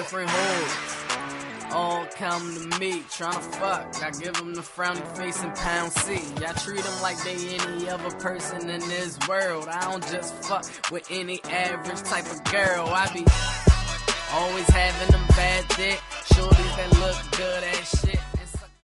different hoes. All come to me, tryna fuck. I give them the frowny face and pound C. I treat them like they any other person in this world. I don't just fuck with any average type of girl. I be always having them bad dick shorties that look good as shit.